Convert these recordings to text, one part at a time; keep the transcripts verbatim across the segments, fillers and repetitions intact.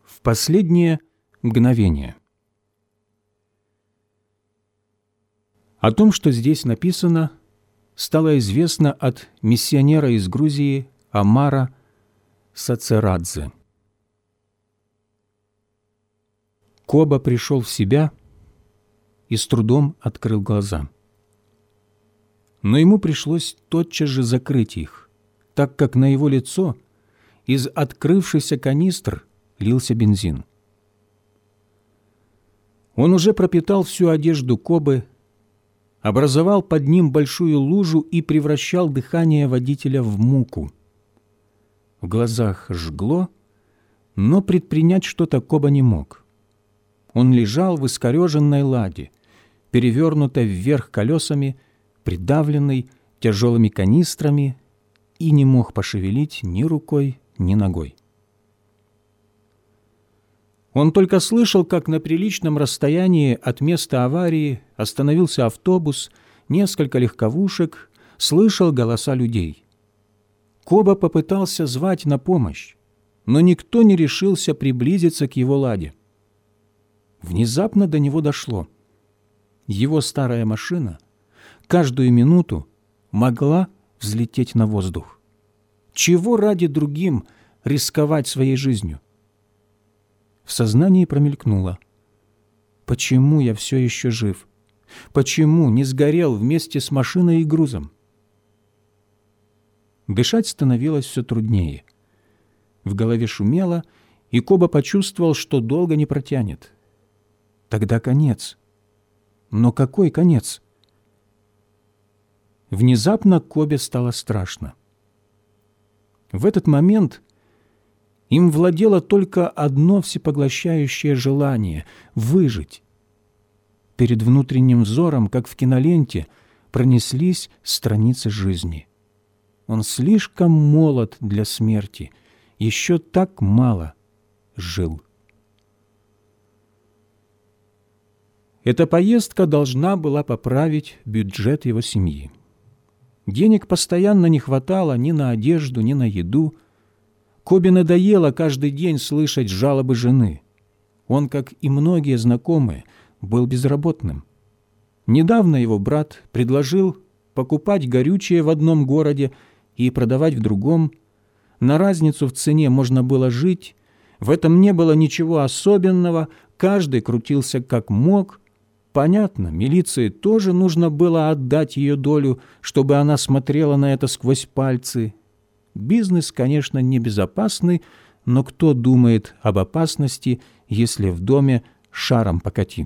В последнее мгновение. О том, что здесь написано, стало известно от миссионера из Грузии Амара Сацерадзе. Коба пришел в себя и с трудом открыл глаза. Но ему пришлось тотчас же закрыть их, так как на его лицо из открывшихся канистр лился бензин. Он уже пропитал всю одежду Кобы, образовал под ним большую лужу и превращал дыхание водителя в муку. В глазах жгло, но предпринять что-то Коба не мог. Он лежал в искореженной ладе, перевернутой вверх колесами, придавленный тяжелыми канистрами, и не мог пошевелить ни рукой, ни ногой. Он только слышал, как на приличном расстоянии от места аварии остановился автобус, несколько легковушек, слышал голоса людей. Коба попытался звать на помощь, но никто не решился приблизиться к его ладе. Внезапно до него дошло. Его старая машина каждую минуту могла взлететь на воздух. Чего ради другим рисковать своей жизнью? В сознании промелькнуло: почему я все еще жив? Почему не сгорел вместе с машиной и грузом? Дышать становилось все труднее. В голове шумело, и Коба почувствовал, что долго не протянет. Тогда конец. Но какой конец? Внезапно Кобе стало страшно. В этот момент им владело только одно всепоглощающее желание — выжить. Перед внутренним взором, как в киноленте, пронеслись страницы жизни. Он слишком молод для смерти, еще так мало жил. Эта поездка должна была поправить бюджет его семьи. Денег постоянно не хватало ни на одежду, ни на еду. Кобе надоело каждый день слышать жалобы жены. Он, как и многие знакомые, был безработным. Недавно его брат предложил покупать горючее в одном городе и продавать в другом. На разницу в цене можно было жить. В этом не было ничего особенного, каждый крутился как мог. Понятно, милиции тоже нужно было отдать ее долю, чтобы она смотрела на это сквозь пальцы. Бизнес, конечно, небезопасный, но кто думает об опасности, если в доме шаром покати?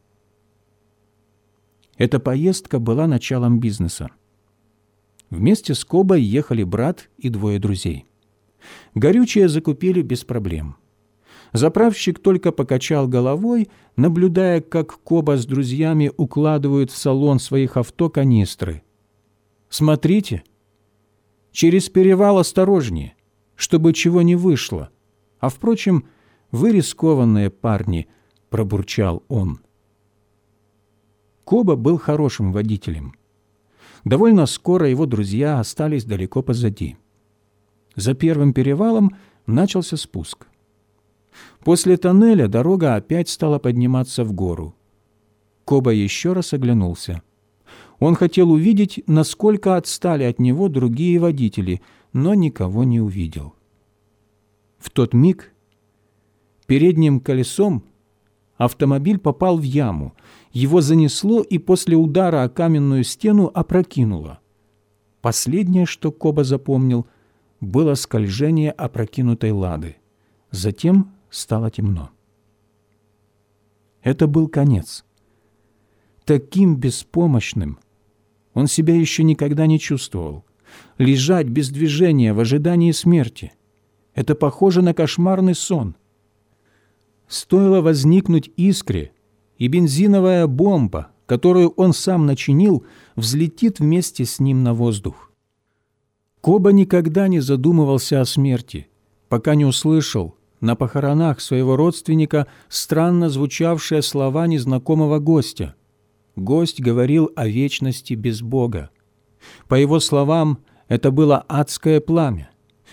Эта поездка была началом бизнеса. Вместе с Кобой ехали брат и двое друзей. Горючее закупили без проблем. Заправщик только покачал головой, наблюдая, как Коба с друзьями укладывают в салон своих авто канистры. «Смотрите, через перевал осторожнее, чтобы чего не вышло. А, впрочем, вы рискованные парни», — пробурчал он. Коба был хорошим водителем. Довольно скоро его друзья остались далеко позади. За первым перевалом начался спуск. После тоннеля дорога опять стала подниматься в гору. Коба еще раз оглянулся. Он хотел увидеть, насколько отстали от него другие водители, но никого не увидел. В тот миг передним колесом автомобиль попал в яму. Его занесло и после удара о каменную стену опрокинуло. Последнее, что Коба запомнил, было скольжение опрокинутой лады. Затем стало темно. Это был конец. Таким беспомощным он себя еще никогда не чувствовал. Лежать без движения в ожидании смерти — это похоже на кошмарный сон. Стоило возникнуть искре, и бензиновая бомба, которую он сам начинил, взлетит вместе с ним на воздух. Коба никогда не задумывался о смерти, пока не услышал на похоронах своего родственника странно звучавшие слова незнакомого гостя. Гость говорил о вечности без Бога. По его словам, это было адское пламя.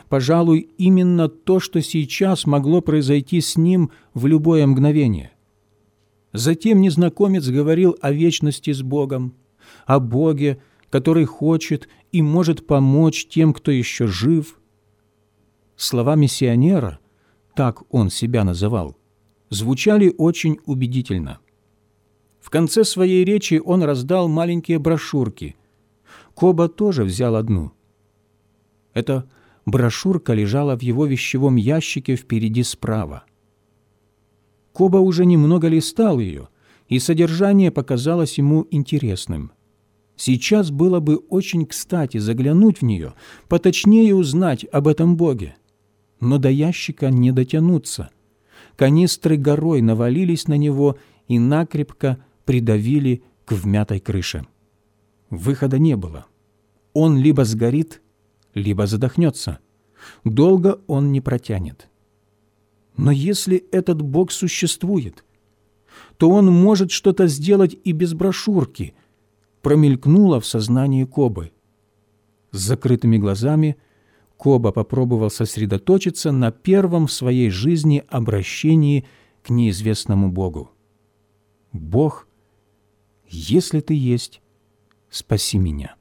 пожалуй, именно то, что сейчас могло произойти с ним в любое мгновение. Затем незнакомец говорил о вечности с Богом, о Боге, который хочет и может помочь тем, кто еще жив. Слова миссионера, так он себя называл, звучали очень убедительно. В конце своей речи он раздал маленькие брошюрки. Коба тоже взял одну. Эта брошюрка лежала в его вещевом ящике впереди справа. Коба уже немного листал ее, и содержание показалось ему интересным. Сейчас было бы очень кстати заглянуть в нее, поточнее узнать об этом Боге. Но до ящика не дотянуться. Канистры горой навалились на него и накрепко придавили к вмятой крыше. Выхода не было. Он либо сгорит, либо задохнется. Долго он не протянет. Но если этот Бог существует, то Он может что-то сделать и без брошюрки, промелькнуло в сознании Кобы. С закрытыми глазами Коба попробовал сосредоточиться на первом в своей жизни обращении к неизвестному Богу. «Бог, если Ты есть, спаси меня».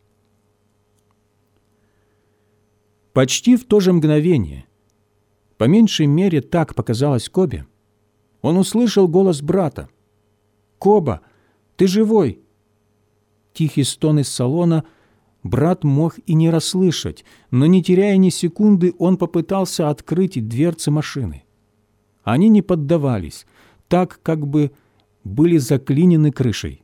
Почти в то же мгновение, по меньшей мере так показалось Кобе, он услышал голос брата. «Коба, ты живой?» Тихий стон из салона брат мог и не расслышать, но, не теряя ни секунды, он попытался открыть дверцы машины. Они не поддавались, так как бы были заклинены крышей.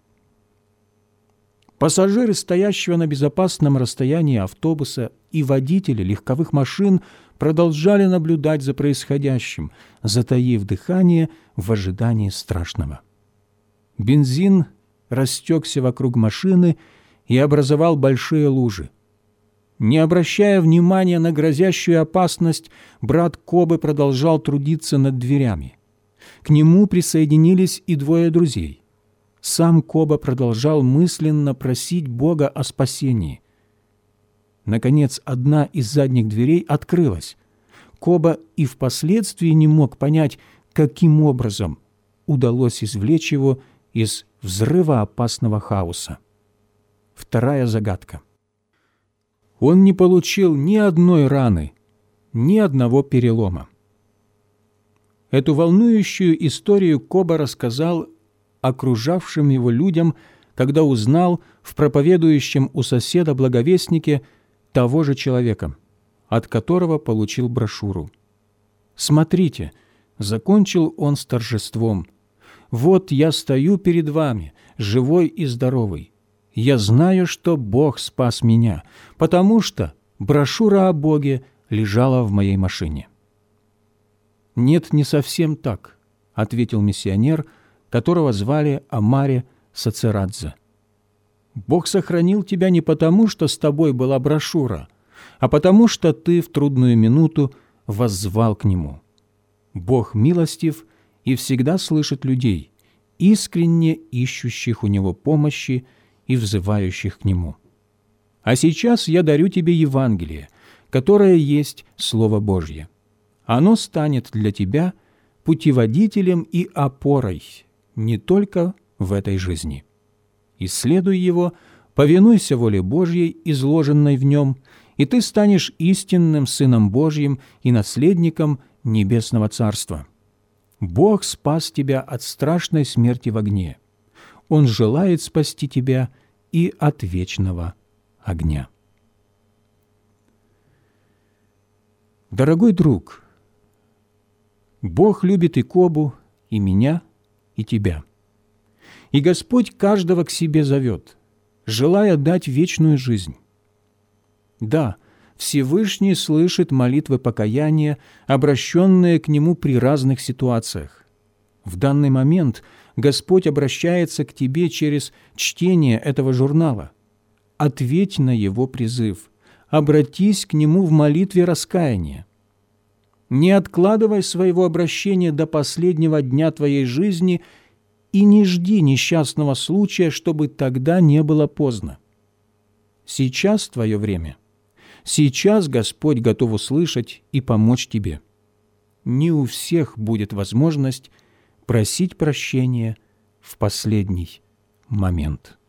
Пассажиры, стоящего на безопасном расстоянии автобуса, и водители легковых машин продолжали наблюдать за происходящим, затаив дыхание в ожидании страшного. Бензин растекся вокруг машины и образовал большие лужи. Не обращая внимания на грозящую опасность, брат Кобы продолжал трудиться над дверями. К нему присоединились и двое друзей. Сам Коба продолжал мысленно просить Бога о спасении. Наконец, одна из задних дверей открылась. Коба и впоследствии не мог понять, каким образом удалось извлечь его из взрывоопасного хаоса. Вторая загадка. Он не получил ни одной раны, ни одного перелома. Эту волнующую историю Коба рассказал окружавшим его людям, когда узнал в проповедующем у соседа благовестнике того же человека, от которого получил брошюру. «Смотрите», — закончил он с торжеством, «вот я стою перед вами, живой и здоровый. Я знаю, что Бог спас меня, потому что брошюра о Боге лежала в моей машине». «Нет, не совсем так», — ответил миссионер, которого звали Амаре Сацерадзе. «Бог сохранил тебя не потому, что с тобой была брошюра, а потому что ты в трудную минуту воззвал к Нему. Бог милостив и всегда слышит людей, искренне ищущих у Него помощи и взывающих к Нему. А сейчас я дарю тебе Евангелие, которое есть Слово Божье. Оно станет для тебя путеводителем и опорой не только в этой жизни. Исследуй его, повинуйся воле Божьей, изложенной в нем, и ты станешь истинным Сыном Божьим и наследником Небесного Царства. Бог спас тебя от страшной смерти в огне. Он желает спасти тебя и от вечного огня». Дорогой друг, Бог любит и Кобу, и меня, и тебя. И Господь каждого к себе зовет, желая дать вечную жизнь. Да, Всевышний слышит молитвы покаяния, обращенные к Нему при разных ситуациях. В данный момент Господь обращается к тебе через чтение этого журнала. Ответь на Его призыв, обратись к Нему в молитве раскаяния. Не откладывай своего обращения до последнего дня твоей жизни и не жди несчастного случая, чтобы тогда не было поздно. Сейчас твое время. Сейчас Господь готов услышать и помочь тебе. Не у всех будет возможность просить прощения в последний момент.